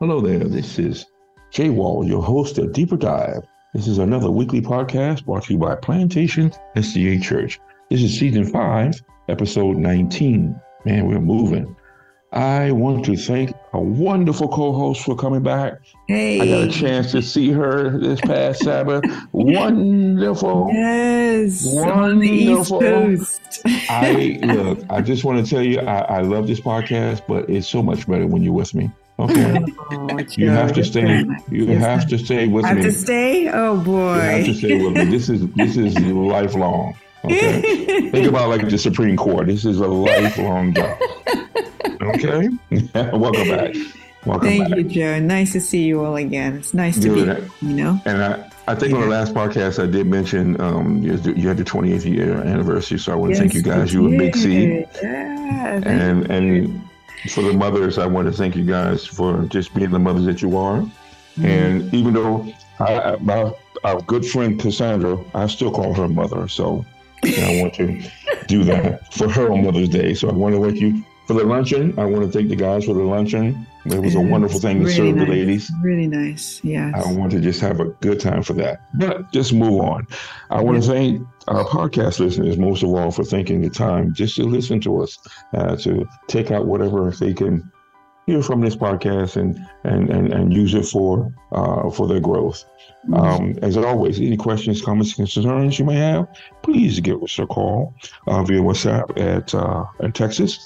Hello there. This is Jay Wall, your host of Deeper Dive. This is another weekly podcast brought to you by Plantation SDA Church. This is season 5, episode 19. Man, we're moving. I want to thank a wonderful co-host for coming back. Hey. I got a chance to see her this past Sabbath. Wonderful. Yes. Wonderful. On the East Coast. I just want to tell you, I love this podcast, but it's so much better when you're with me. Okay. You have to stay. You have to stay with me. Have to stay? Oh boy. You have to stay with me. This is lifelong. Okay. Think about like the Supreme Court. This is a lifelong job. Okay. Welcome back. Thank you, Joe. Nice to see you all again. It's nice to be here, you know. And I think on the last podcast I did mention you had the 20th year anniversary, so I want to thank you guys. You were Big C. Yeah. And for the mothers, I want to thank you guys for just being the mothers that you are. Mm-hmm. And even though our good friend Cassandra, I still call her mother. So I want to do that for her on Mother's Day. So I want to thank you for the luncheon. I want to thank the guys for the luncheon. It was a wonderful thing to serve the ladies. Really nice. Yes. I want to just have a good time for that. But just move on. I want to thank our podcast listeners, most of all, for taking the time just to listen to us, to take out whatever they can hear from this podcast and use it for their growth. As always, any questions, comments, concerns you may have, please give us a call via WhatsApp in Texas,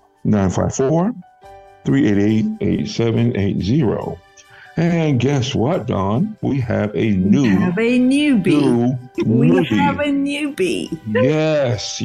954-388-8780. And guess what, Dawn? We have a newbie. We have a newbie. Yes.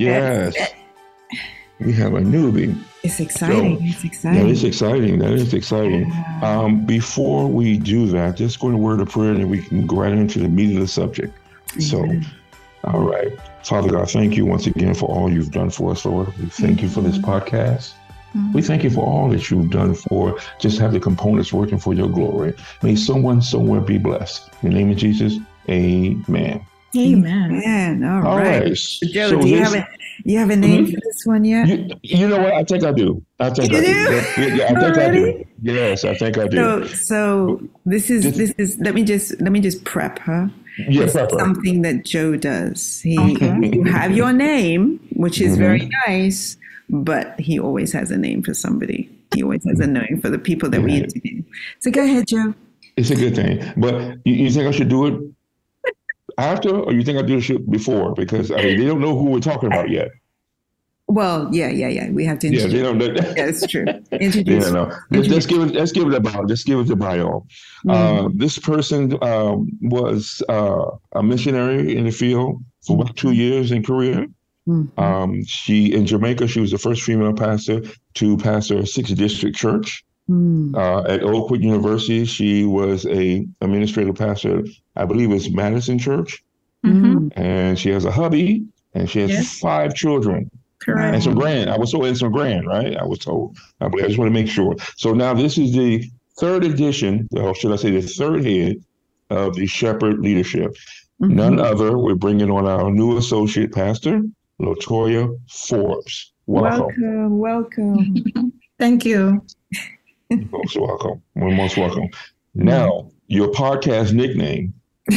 We have a newbie. It's exciting. That is exciting. Yeah. Before we do that, just go to word of prayer and we can go right into the meat of the subject. Mm-hmm. So, all right. Father God, thank you once again for all you've done for us, Lord. We thank you for this podcast. Mm-hmm. We thank you for all that you've done for just have the components working for your glory. May someone somewhere be blessed. In the name of Jesus, amen. Amen. All right. Joe, so do you have a name for this one yet? You know what? I think I do. I think I do. Yes, I think I do. So this is let me just prep her. Yeah, this is something that Joe does. You have your name, which is very nice, but he always has a name for somebody. He always has a name for the people that we interview. So go ahead, Joe. It's a good thing. But you think I should do it after, or you think I do it before? Because they don't know who we're talking about yet. Well, yeah. We have to introduce. Yeah, they don't know. Yeah, that's true. Introduce. Yeah, no. Let's give it a bio. Just give it a bio. This person was a missionary in the field for about 2 years in Korea. Mm-hmm. In Jamaica, she was the first female pastor to pastor a 6th district church. At Oakwood University, she was a administrative pastor, I believe it's Madison Church. Mm-hmm. And she has a hubby, and she has 5 children. Correct. And some grand. I was told in some grand, right? I was told. I just want to make sure. So now this is the 3rd edition, or should I say the 3rd head of the Shepherd Leadership. Mm-hmm. None other. We're bringing on our new associate pastor, Latoya Forbes. Welcome. Thank you. You're most welcome. We're most welcome. Now, your podcast nickname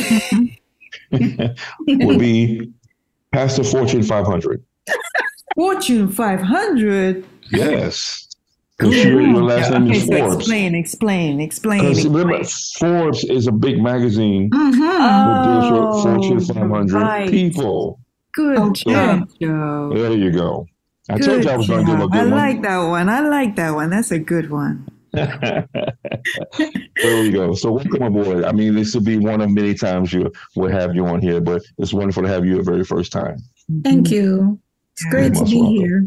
will be Pastor Fortune 500. Fortune 500? Yes. Because your last name is Forbes. Explain. Because remember, Forbes is a big magazine that deals with Fortune 500 people. Good job, Joe. There you go. I told you I was going to give a good one. I like that one. That's a good one. There we go. So welcome aboard. I mean, this will be one of many times we'll have you on here, but it's wonderful to have you the very first time. Thank you. It's great to be here.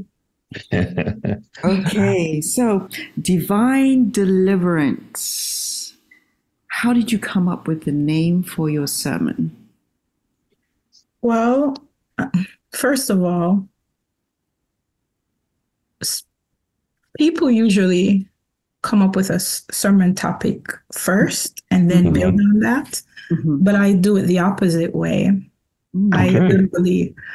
Okay, so divine deliverance. How did you come up with the name for your sermon? Well, first of all, people usually come up with a sermon topic first and then build on that. Mm-hmm. But I do it the opposite way. Okay. I literally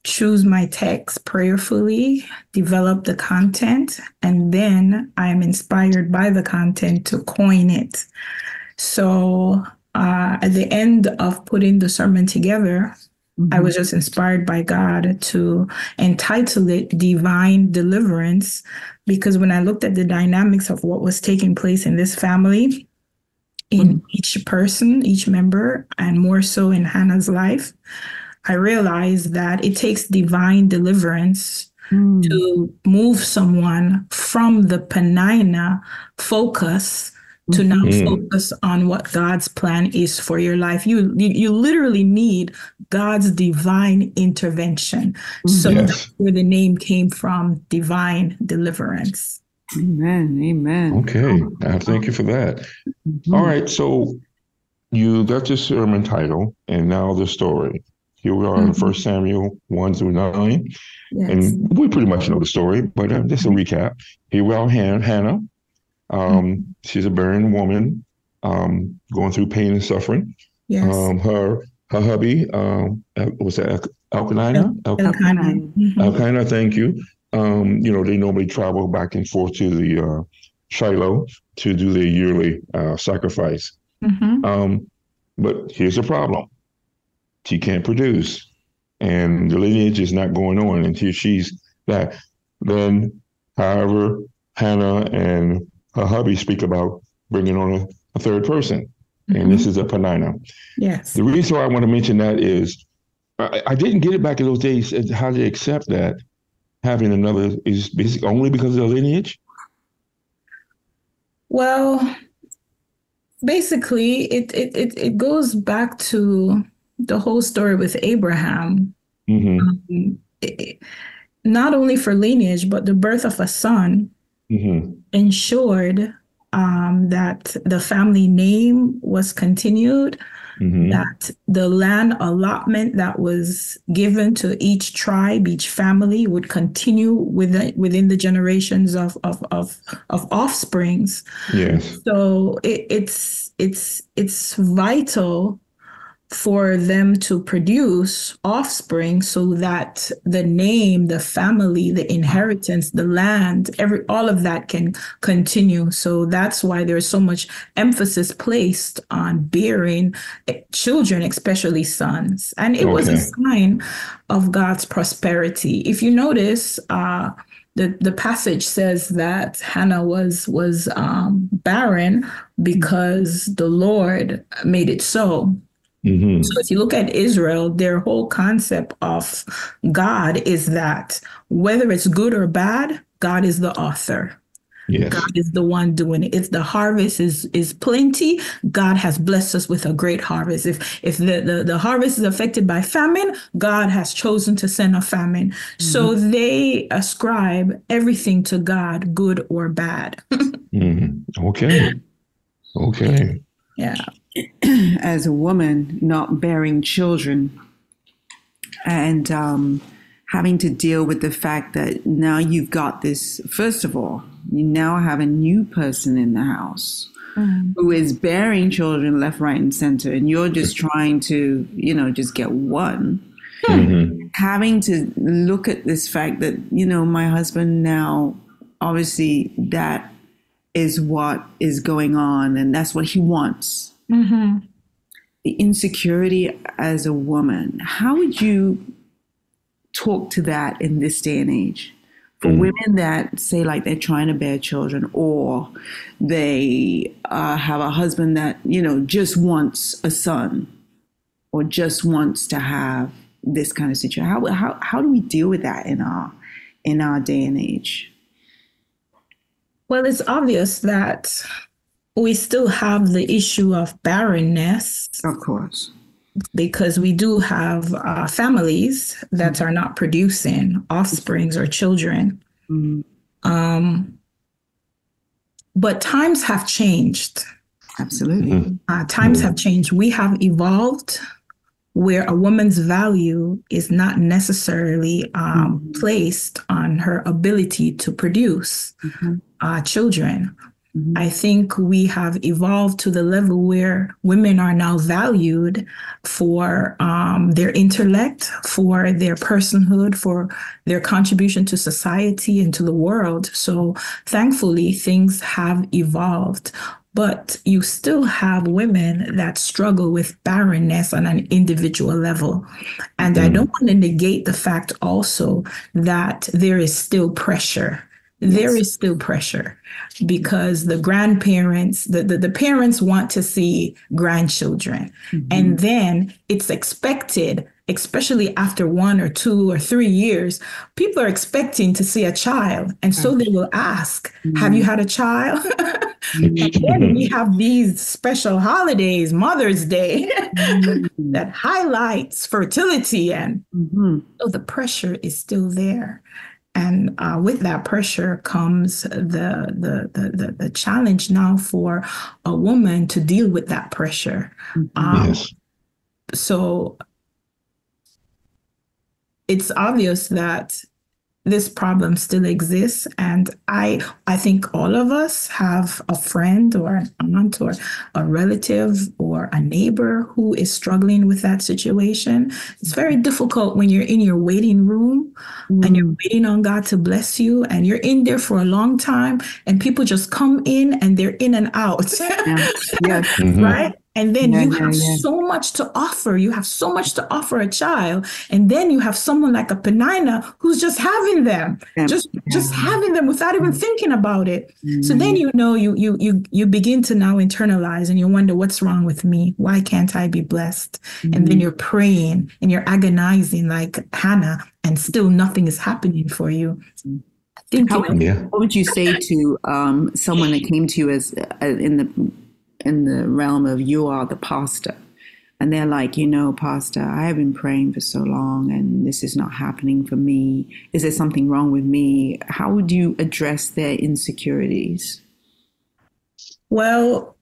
choose my text prayerfully, develop the content, and then I am inspired by the content to coin it. So at the end of putting the sermon together, I was just inspired by God to entitle it Divine Deliverance, because when I looked at the dynamics of what was taking place in this family, in each person, each member, and more so in Hannah's life, I realized that it takes divine deliverance to move someone from the Penina focus to now focus on what God's plan is for your life. You literally need God's divine intervention. So that's where the name came from, Divine Deliverance. Amen. Amen. Okay. Thank you for that. All right. So you got your sermon title and now the story. Here we are in 1 Samuel 1 through 9. Yes. And we pretty much know the story, but just a recap. Here we are, Hannah. She's a barren woman going through pain and suffering. Yes. Her hubby, was that Elkanah? Elkanah, thank you. They normally travel back and forth to the Shiloh to do their yearly sacrifice. But here's the problem. She can't produce. And the lineage is not going on until she's back. Then, however, Hannah and her hubby speak about bringing on a third person. And this is a Penina. Yes. The reason why I want to mention that is I didn't get it back in those days how they accept that having another is basically only because of the lineage. Well, basically, it goes back to the whole story with Abraham. Not only for lineage, but the birth of a son ensured that the family name was continued, that the land allotment that was given to each tribe, each family would continue within the generations of offsprings. Yes. So it's vital for them to produce offspring so that the name, the family, the inheritance, the land, all of that can continue. So that's why there's so much emphasis placed on bearing children, especially sons. And it was a sign of God's prosperity. If you notice, the passage says that Hannah was barren because the Lord made it so. So if you look at Israel, their whole concept of God is that whether it's good or bad, God is the author. Yes. God is the one doing it. If the harvest is plenty, God has blessed us with a great harvest. If the harvest is affected by famine, God has chosen to send a famine. So they ascribe everything to God, good or bad. Okay. Yeah. As a woman not bearing children and having to deal with the fact that now you've got this, first of all, you now have a new person in the house who is bearing children left, right, and center, and you're just trying to, just get one. Having to look at this fact that, my husband now, obviously that is what is going on and that's what he wants. The insecurity as a woman, how would you talk to that in this day and age? For women that say like they're trying to bear children, or they have a husband that, just wants a son or just wants to have this kind of situation. How do we deal with that in our day and age? Well, it's obvious that we still have the issue of barrenness. Of course. Because we do have families that are not producing offsprings or children. But times have changed. Absolutely. Times have changed. We have evolved where a woman's value is not necessarily placed on her ability to produce children. I think we have evolved to the level where women are now valued for their intellect, for their personhood, for their contribution to society and to the world. So thankfully, things have evolved. But you still have women that struggle with barrenness on an individual level. And I don't want to negate the fact also that there is still pressure. There is still pressure because the grandparents, the parents want to see grandchildren. And then it's expected, especially after 1 or 2 or 3 years, people are expecting to see a child. And so they will ask, have you had a child? And then we have these special holidays, Mother's Day, that highlights fertility. And so the pressure is still there. And with that pressure comes the challenge now for a woman to deal with that pressure. Yes. So it's obvious that this problem still exists. And I think all of us have a friend or an aunt or a relative or a neighbor who is struggling with that situation. It's very difficult when you're in your waiting room and you're waiting on God to bless you, and you're in there for a long time and people just come in and they're in and out. Right? And then you have so much to offer. You have so much to offer a child. And then you have someone like a Penina who's just having them, just having them without even thinking about it. So then, you begin to now internalize and you wonder, what's wrong with me? Why can't I be blessed? And then you're praying and you're agonizing like Hannah, and still nothing is happening for you. What would you say to someone that came to you as in the realm of, you are the pastor, and they're like, Pastor, I have been praying for so long and this is not happening for me. Is there something wrong with me? How would you address their insecurities? Well,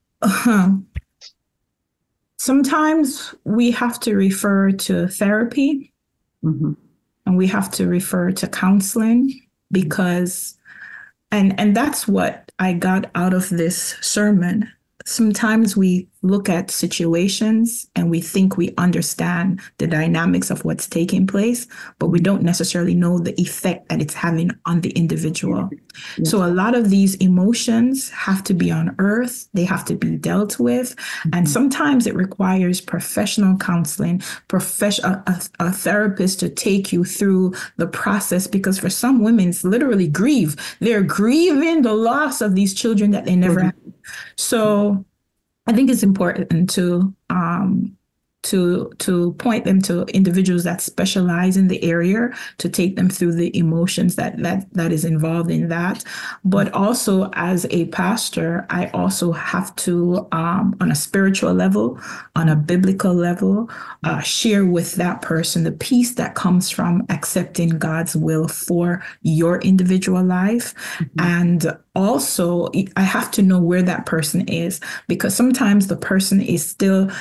sometimes we have to refer to therapy and we have to refer to counseling because, and that's what I got out of this sermon. Sometimes we look at situations and we think we understand the dynamics of what's taking place, but we don't necessarily know the effect that it's having on the individual. Yes. So a lot of these emotions have to be unearthed, they have to be dealt with. And sometimes it requires professional counseling, a therapist to take you through the process, because for some women, it's literally grief. They're grieving the loss of these children that they never had. So I think it's important to point them to individuals that specialize in the area, to take them through the emotions that is involved in that. But also as a pastor, I also have to, on a spiritual level, on a biblical level, share with that person the peace that comes from accepting God's will for your individual life. And also, I have to know where that person is, because sometimes the person is still,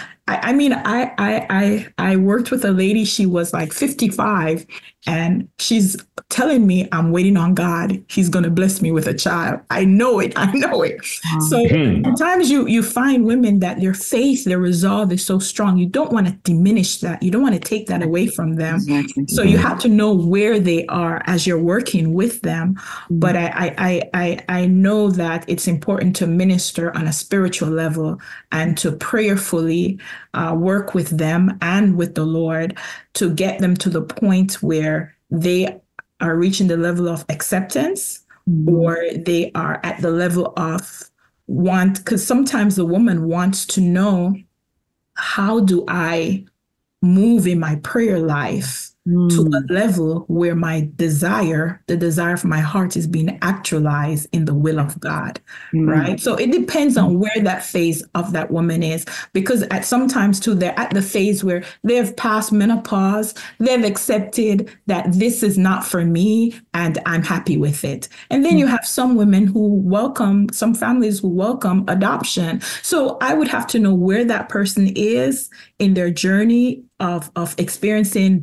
I worked with a lady, she was like 55, and she's telling me, I'm waiting on God. He's going to bless me with a child. I know it. So sometimes you find women that their faith, their resolve is so strong. You don't want to diminish that. You don't want to take that away from them. Exactly. So you have to know where they are as you're working with them. But I know that it's important to minister on a spiritual level and to prayerfully work with them and with the Lord to get them to the point where they are reaching the level of acceptance, or they are at the level of because sometimes the woman wants to know, how do I move in my prayer life to a level where the desire for my heart is being actualized in the will of God, right? So it depends on where that phase of that woman is, because at sometimes too, they're at the phase where they've passed menopause, they've accepted that this is not for me and I'm happy with it. And then you have some women some families who welcome adoption. So I would have to know where that person is in their journey of experiencing barrenness,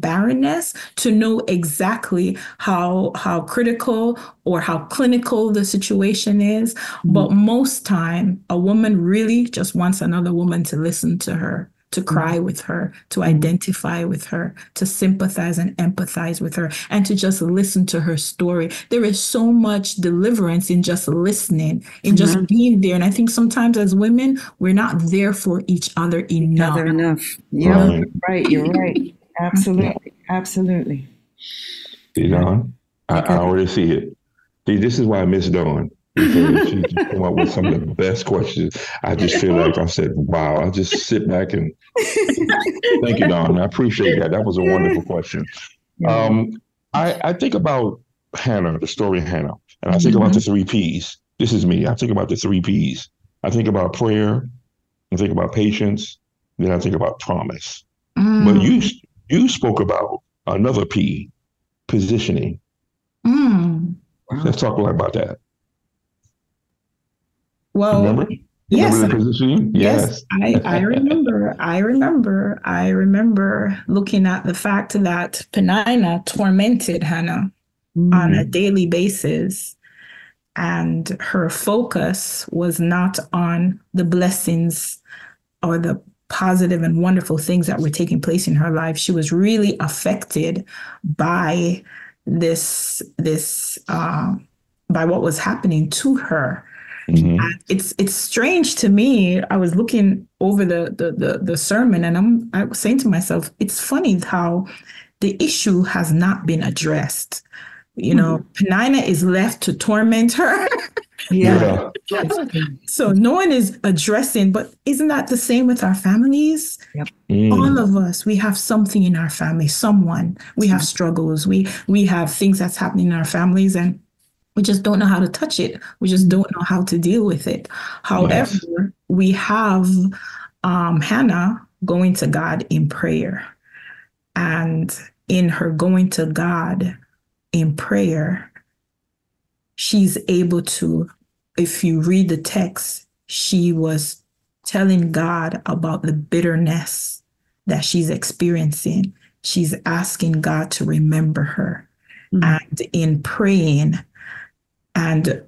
awareness to know exactly how critical or how clinical the situation is. But most time, a woman really just wants another woman to listen to her, to cry with her, to identify with her, to sympathize and empathize with her, and to just listen to her story. There is so much deliverance in just listening, in just being there. And I think sometimes as women, we're not there for each other enough. Yeah, right. You're right. Absolutely. Absolutely. See, Dawn, I already see it. See, this is why I miss Dawn. Because she just come up with some of the best questions. I just feel like I said, wow, I'll just sit back and thank you, Dawn. I appreciate that. That was a wonderful question. I think about Hannah, the story of Hannah, and I think about the 3 Ps. This is me. I think about the 3 Ps. I think about prayer, I think about patience, then I think about promise. But you spoke about another P, positioning. Let's talk a lot about that. Well, remember the positioning? Yes. I remember looking at the fact that Peninnah tormented Hannah on a daily basis, and her focus was not on the blessings or the positive and wonderful things that were taking place in her life. She was really affected by this by what was happening to her. It's strange to me. I was looking over the sermon, and I was saying to myself, it's funny how the issue has not been addressed. You know, Peninnah is left to torment her. So no one is addressing, but isn't that the same with our families? All of us, we have something in our family, someone, we have struggles, we have things that's happening in our families, and we just don't know how to touch it. We just don't know how to deal with it. However, we have Hannah going to God in prayer. And in her going to God in prayer, she's able to, if you read the text, she was telling God about the bitterness that she's experiencing. She's asking God to remember her. And in praying, and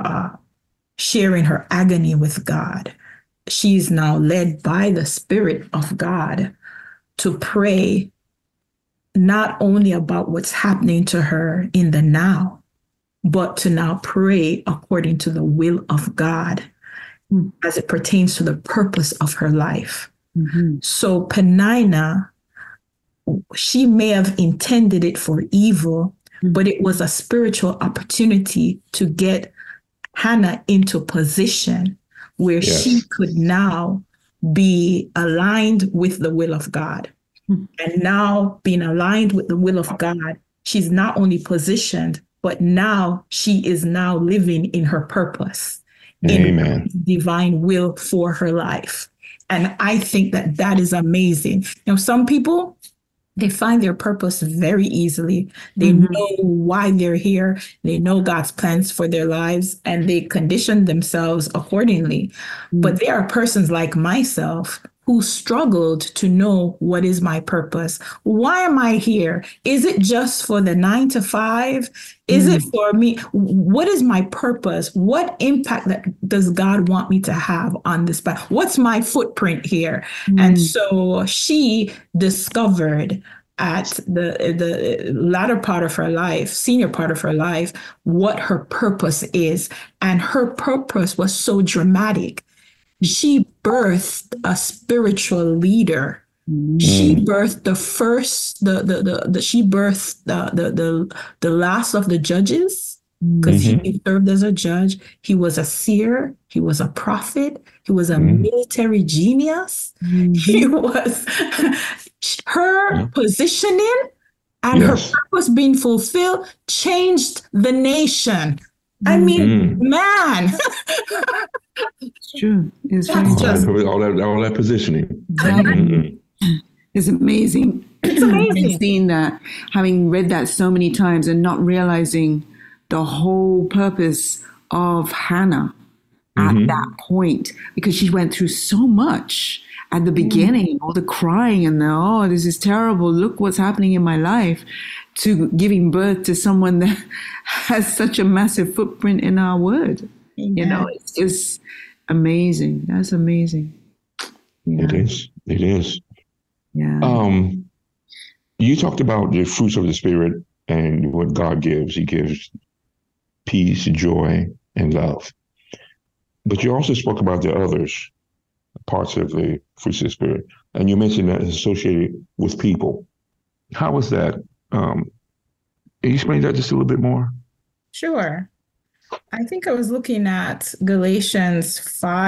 sharing her agony with God, she's now led by the Spirit of God to pray not only about what's happening to her in the now, but to now pray according to the will of God as it pertains to the purpose of her life. So Peninnah, she may have intended it for evil, but it was a spiritual opportunity to get Hannah into position where she could now be aligned with the will of God. And now being aligned with the will of God, she's not only positioned, but now she is now living in her purpose, in divine will for her life. And I think that that is amazing. You know, some people, they find their purpose very easily. They know why they're here. They know God's plans for their lives, and they condition themselves accordingly. But there are persons like myself who struggled to know, what is my purpose? Why am I here? Is it just for the 9 to 5? Is it for me? What is my purpose? What impact does God want me to have on this path? What's my footprint here? And so she discovered at the latter part of her life, senior part of her life, what her purpose is. And her purpose was so dramatic. She birthed a spiritual leader. She birthed she birthed the last of the judges, because he served as a judge. He was a seer. He was a prophet. He was a military genius. He was her positioning and her purpose being fulfilled changed the nation. I mean, man. It's true. It's all that positioning. It's amazing. It's amazing. Seeing that, having read that so many times and not realizing the whole purpose of Hannah at that point, because she went through so much at the beginning, all the crying and the, oh, this is terrible. Look what's happening in my life, to giving birth to someone that has such a massive footprint in our word. You know, it's just amazing. That's amazing. Yeah. It is. It is. Yeah. You talked about the fruits of the Spirit and what God gives. He gives peace, joy, and love. But you also spoke about the others, parts of the fruits of the Spirit. And you mentioned that it's associated with people. How was that? Can you explain that just a little bit more? Sure. I think I was looking at Galatians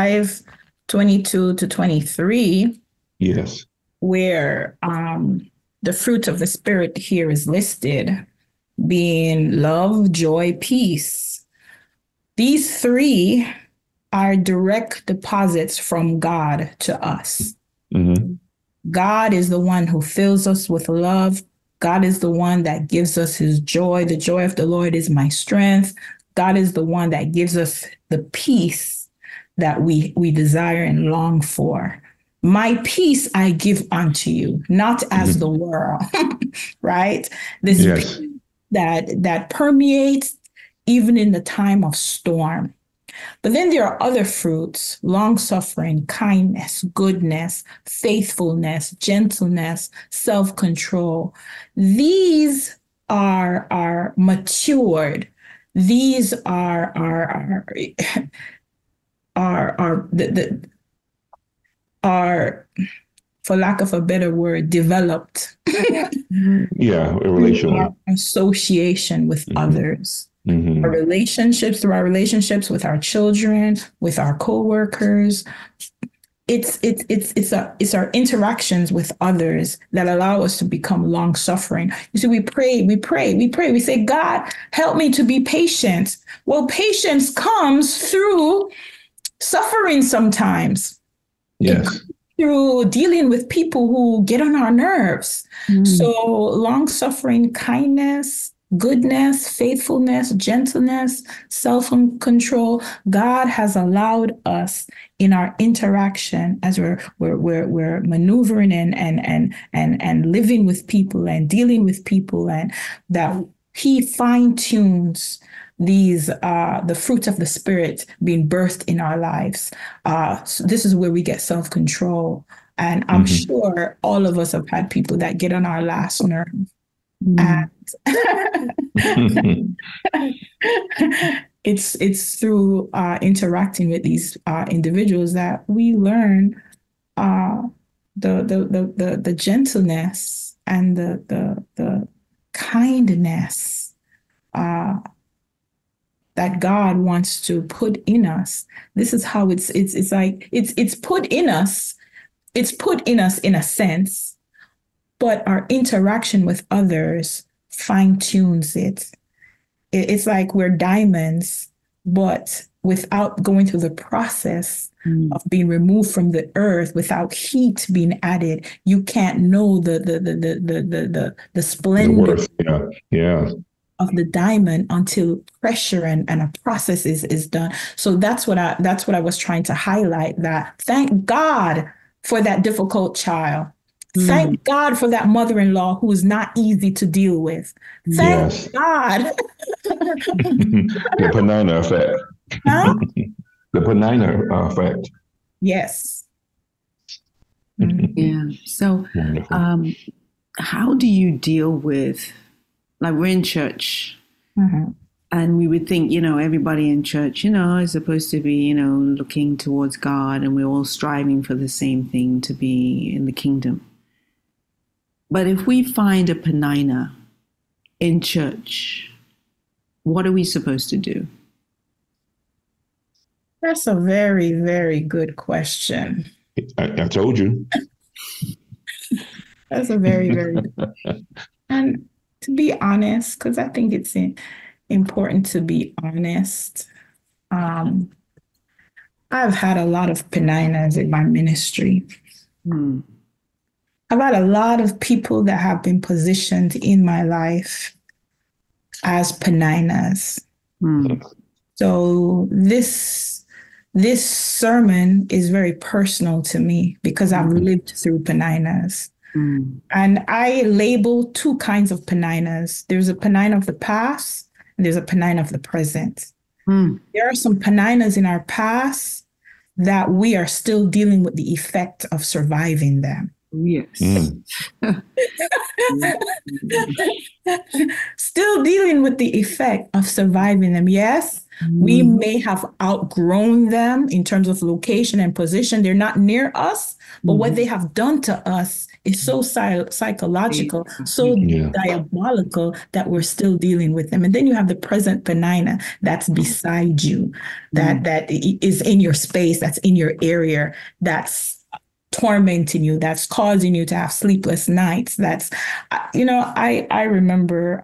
5:22-23. Yes. Where the fruit of the Spirit here is listed, being love, joy, peace. These three are direct deposits from God to us. Mm-hmm. God is the one who fills us with love. God is the one that gives us his joy. The joy of the Lord is my strength. God is the one that gives us the peace that we desire and long for. My peace I give unto you, not as the world, right? This peace that permeates even in the time of storm. But then there are other fruits: long-suffering, kindness, goodness, faithfulness, gentleness, self-control. These are matured. These are for lack of a better word, developed. Relationally. Association with others. Our relationships, through our relationships with our children, with our co-workers. It's our interactions with others that allow us to become long-suffering. You see, we pray. We say, God, help me to be patient. Well, patience comes through suffering sometimes. Yes. Through dealing with people who get on our nerves. So long-suffering, kindness, goodness, faithfulness, gentleness, self-control. God has allowed us in our interaction as we're maneuvering and living with people and dealing with people, and that he fine-tunes these the fruits of the Spirit being birthed in our lives. So this is where we get self-control. And I'm sure all of us have had people that get on our last nerve. And it's through interacting with these individuals that we learn the gentleness and the kindness that God wants to put in us. This is how it's put in us. It's put in us in a sense, but our interaction with others fine-tunes it. It's like we're diamonds, but without going through the process of being removed from the earth, without heat being added, you can't know the splendor of the diamond until pressure and a process is done. So that's what I was trying to highlight, that thank God for that difficult child. Thank God for that mother-in-law who is not easy to deal with. Thank God. The Penina effect. Huh? The Penina effect. Yes. Yeah. So how do you deal with, like, we're in church and we would think, everybody in church, is supposed to be, looking towards God, and we're all striving for the same thing, to be in the kingdom. But if we find a Penina in church, what are we supposed to do? That's a very, very good question. I told you. That's a very, very good question. And to be honest, because I think it's important to be honest, I've had a lot of Peninas in my ministry. I've had a lot of people that have been positioned in my life as Peninas. So this this sermon is very personal to me because I've lived through Peninnahs. And I label two kinds of Peninnahs. There's a Peninnah of the past, and there's a Peninnah of the present. There are some Peninnahs in our past that we are still dealing with the effect of surviving them. Yes. Still dealing with the effect of surviving them. Yes, we may have outgrown them in terms of location and position. They're not near us, but what they have done to us is so psychological, so diabolical that we're still dealing with them. And then you have the present Peninnah that's beside you, that is in your space, that's in your area, that's tormenting you, that's causing you to have sleepless nights. That's, I remember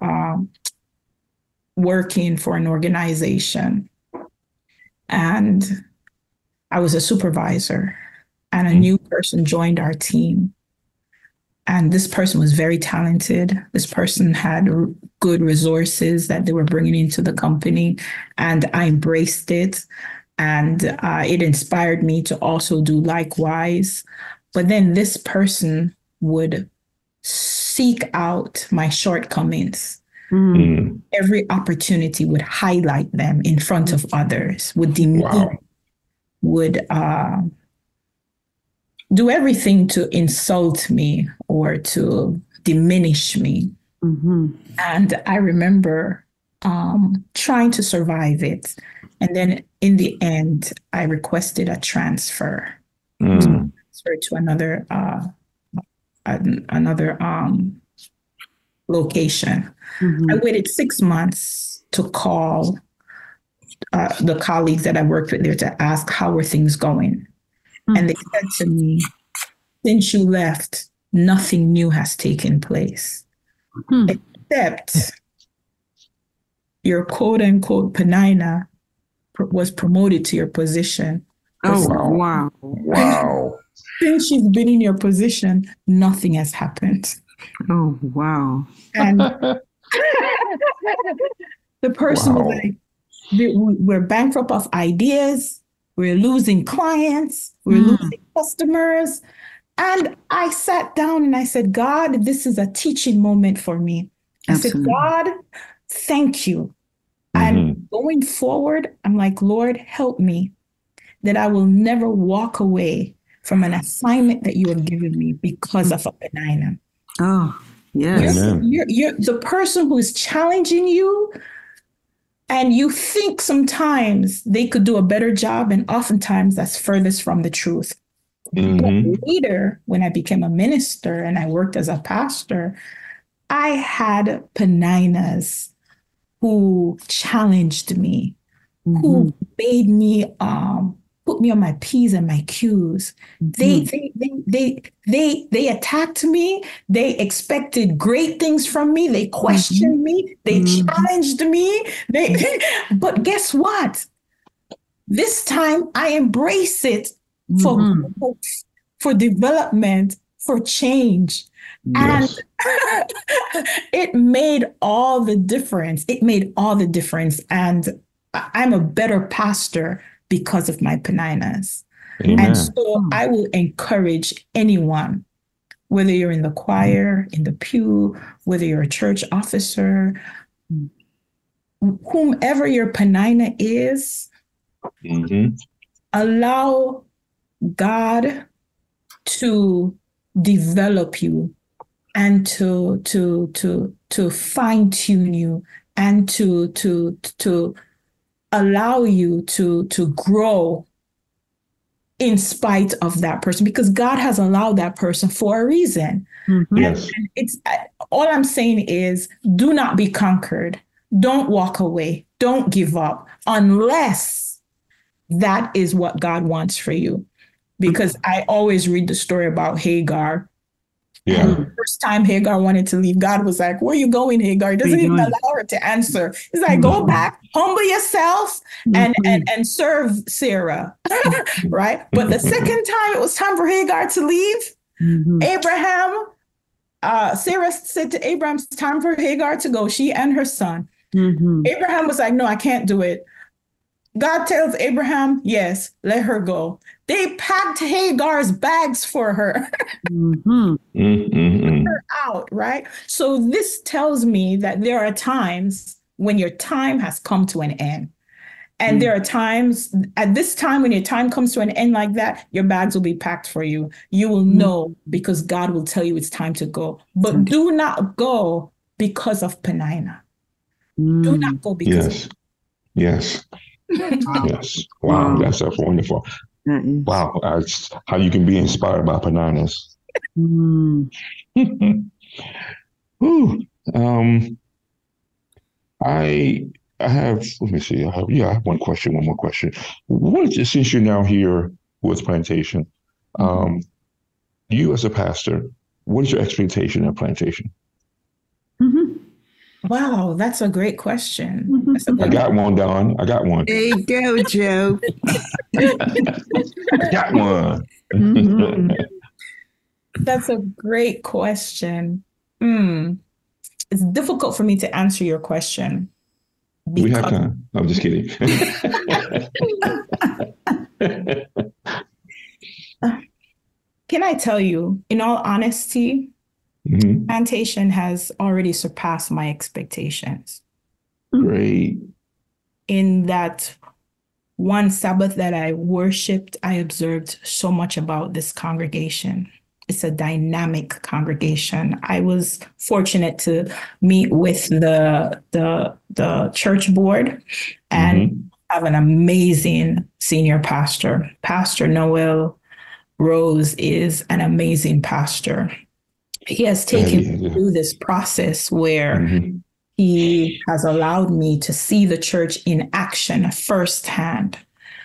working for an organization, and I was a supervisor, and a new person joined our team. And this person was very talented. This person had good resources that they were bringing into the company, and I embraced it. And it inspired me to also do likewise. But then this person would seek out my shortcomings. Every opportunity would highlight them in front of others, would demean, would do everything to insult me or to diminish me. And I remember trying to survive it. And then in the end, I requested a transfer to another location. I waited 6 months to call the colleagues that I worked with there to ask how were things going. And they said to me, since you left, nothing new has taken place, except your quote unquote Peninnah was promoted to your position. Oh, wow. Wow. Since she's been in your position, nothing has happened. Oh, wow. And the person was like, we're bankrupt of ideas. We're losing clients. We're losing customers. And I sat down and I said, God, this is a teaching moment for me. Absolutely. I said, God, thank you. And going forward, I'm like, Lord, help me that I will never walk away from an assignment that you have given me because of a Peninnah. Oh, yes. You're the person who is challenging you, and you think sometimes they could do a better job, and oftentimes that's furthest from the truth. But later, when I became a minister and I worked as a pastor, I had Peninnahs who challenged me, who made me put me on my P's and my Q's. They attacked me. They expected great things from me. They questioned me. They challenged me. But guess what? This time I embrace it for development, for change. Yes. And it made all the difference. It made all the difference. And I'm a better pastor because of my Peninnahs. Amen. And so I will encourage anyone, whether you're in the choir, in the pew, whether you're a church officer, whomever your Peninnah is, allow God to develop you and to fine tune you and to allow you to grow in spite of that person, because God has allowed that person for a reason. Yes. And it's all I'm saying is, do not be conquered. Don't walk away. Don't give up unless that is what God wants for you. Because I always read the story about Hagar. Yeah. And the first time Hagar wanted to leave, God was like, where are you going, Hagar? He doesn't even allow her to answer. He's like, go back, humble yourself and serve Sarah. Right? But the second time it was time for Hagar to leave, Abraham, Sarah said to Abraham, it's time for Hagar to go, she and her son. Abraham was like, no, I can't do it. God tells Abraham, yes, let her go. They packed Hagar's bags for her. Mm-hmm. Mm-hmm. Her out, right? So this tells me that there are times when your time has come to an end. And there are times at this time when your time comes to an end like that, your bags will be packed for you. You will know because God will tell you it's time to go. But do not go because of Penina. Do not go because Yes. Wow. Yes. Wow. That's wonderful. Wow. How you can be inspired by Peninas. I have, let me see. I have one more question. Since you're now here with Plantation, you as a pastor, what is your expectation of Plantation? Wow, that's a great question. I got one, Don. I got one. There you go, Joe. I got one. That's a great question. It's difficult for me to answer your question. We have time. I'm just kidding. Can I tell you, in all honesty, Plantation has already surpassed my expectations. Great. In that one Sabbath that I worshiped, I observed so much about this congregation. It's a dynamic congregation. I was fortunate to meet with the church board and have an amazing senior pastor. Pastor Noel Rose is an amazing pastor. He has taken me through this process where he has allowed me to see the church in action firsthand.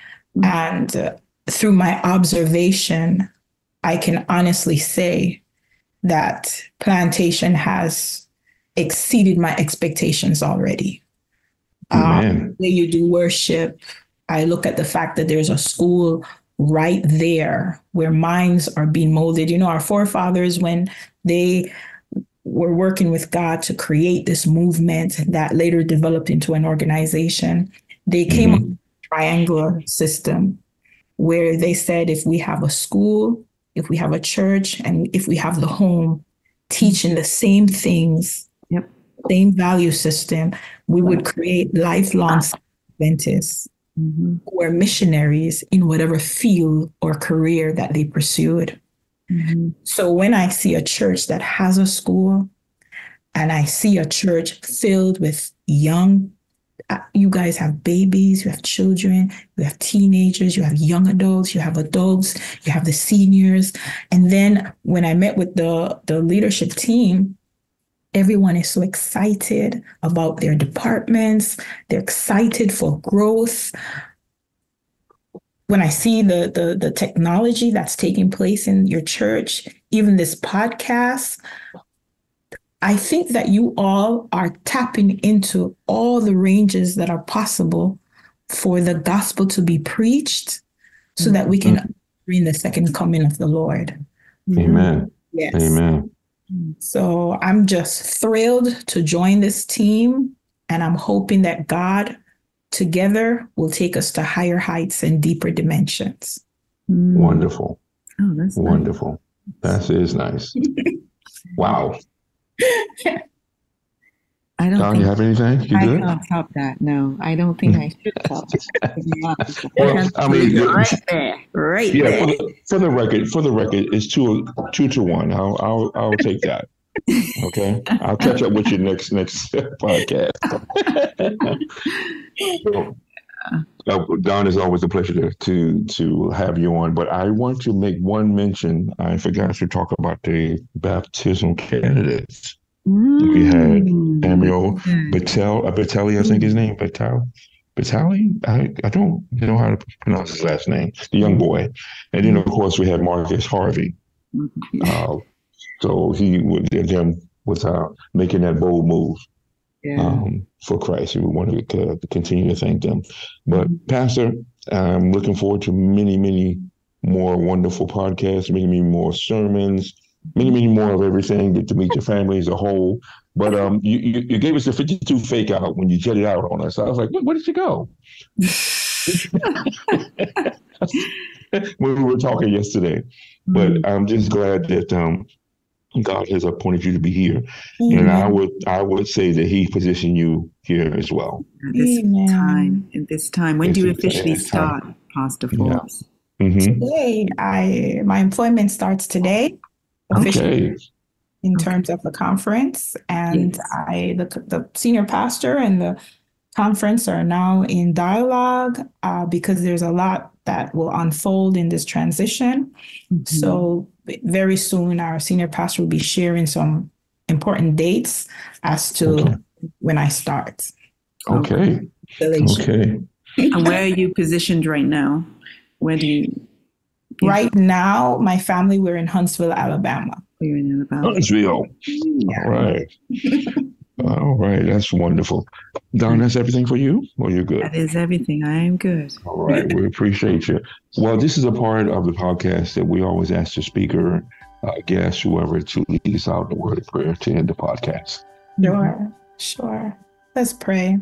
And through my observation, I can honestly say that Plantation has exceeded my expectations already. The way you do worship, I look at the fact that there's a school right there where minds are being molded. You know, our forefathers, when they were working with God to create this movement that later developed into an organization, they came up with a triangular system where they said, if we have a school, if we have a church, and if we have the home teaching the same things, same value system, we would create lifelong Adventists who are missionaries in whatever field or career that they pursued. So when I see a church that has a school and I see a church filled with young, you guys have babies, you have children, you have teenagers, you have young adults, you have adults, you have the seniors. And then when I met with the leadership team, everyone is so excited about their departments. They're excited for growth. When I see the technology that's taking place in your church, even this podcast, I think that you all are tapping into all the ranges that are possible for the gospel to be preached so that we can bring the second coming of the Lord. Amen. Yes. Amen. So I'm just thrilled to join this team, and I'm hoping that God together will take us to higher heights and deeper dimensions. Wonderful. Oh, that's wonderful. Nice. That is nice. Wow. I don't Don, you have anything? You good? I can't top that. No, I don't think I should top that. Well, I mean, right there. For the record, it's 2-1. I'll take that. Okay, I'll catch up with you next podcast. Don, it's always a pleasure to have you on. But I want to make one mention. I forgot to talk about the baptismal candidates. We had Samuel Batelli, I think his name, Batelli. I don't know how to pronounce his last name. The young boy, and then of course we had Marcus Harvey. So he was making that bold move for Christ. We wanted to continue to thank them. But Pastor, I'm looking forward to many, many more wonderful podcasts, many more sermons, many more of everything to meet your family as a whole. But you gave us the 52 fake out when you jetted out on us. I was like, where did you go? when we were talking yesterday. But I'm just glad that God has appointed you to be here, and I would say that He positioned you here as well. At this time. When do you officially start, Pastor Forbes? Yeah. Mm-hmm. Today, my employment starts today. Officially. Okay. In terms of the conference, and the senior pastor and the conference are now in dialogue because there's a lot that will unfold in this transition. Mm-hmm. So very soon, our senior pastor will be sharing some important dates as to when I start. Okay. Okay. And where are you positioned right now? Where do you? Right now, my family, we're in Huntsville, Alabama. You're in Alabama. Huntsville. Yeah. All right. All right. That's wonderful. Don, that's everything for you? Or you're good? That is everything. I am good. All right. We appreciate you. Well, this is a part of the podcast that we always ask the speaker, guest, whoever, to lead us out in the word of prayer to end the podcast. Sure. Let's pray.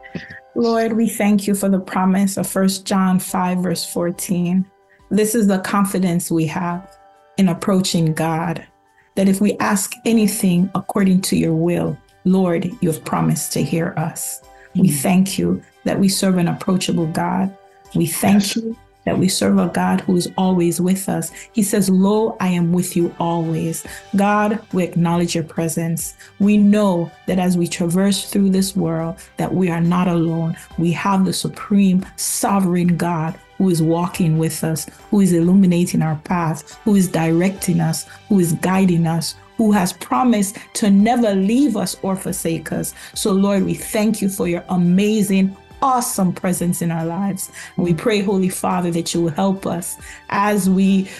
Lord, we thank you for the promise of 1 John 5, verse 14. This is the confidence we have in approaching God, that if we ask anything according to your will, Lord, you have promised to hear us. We thank you that we serve an approachable God. We thank you that we serve a God who is always with us. He says, lo, I am with you always. God, we acknowledge your presence. We know that as we traverse through this world, that we are not alone. We have the supreme sovereign God who is walking with us, who is illuminating our path, who is directing us, who is guiding us, who has promised to never leave us or forsake us. So Lord, we thank you for your amazing, awesome presence in our lives. And we pray, Holy Father, that you will help us as we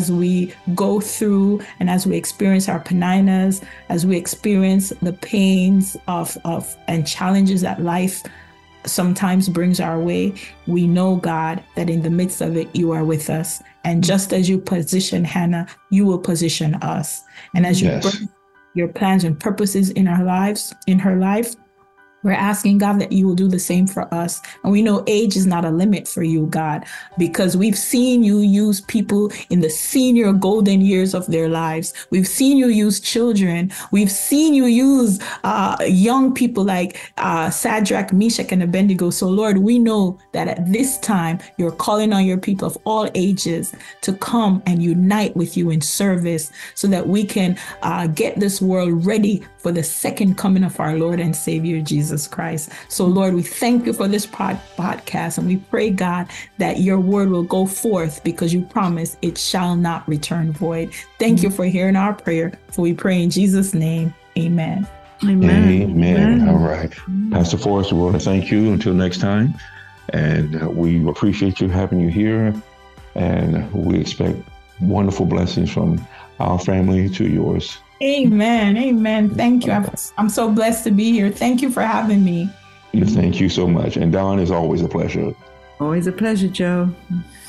go through and as we experience our peninas, as we experience the pains of and challenges that life sometimes brings our way. We know, God, that in the midst of it, you are with us. And just as you position Hannah, you will position us. And as you bring your plans and purposes in our lives, in her life, we're asking, God, that you will do the same for us. And we know age is not a limit for you, God, because we've seen you use people in the senior golden years of their lives. We've seen you use children. We've seen you use young people like Shadrach, Meshach, and Abednego. So, Lord, we know that at this time, you're calling on your people of all ages to come and unite with you in service so that we can get this world ready for the second coming of our Lord and Savior, Jesus Christ. So, Lord, we thank you for this podcast, and we pray, God, that your word will go forth because you promise it shall not return void. Thank you for hearing our prayer, for we pray in Jesus' name. Amen. Amen. All right. Pastor Forrest, we want to thank you until next time. And we appreciate you having you here. And we expect wonderful blessings from our family to yours. Amen. Thank you. I'm so blessed to be here. Thank you for having me. Thank you so much. And Don, it's always a pleasure. Always a pleasure, Joe.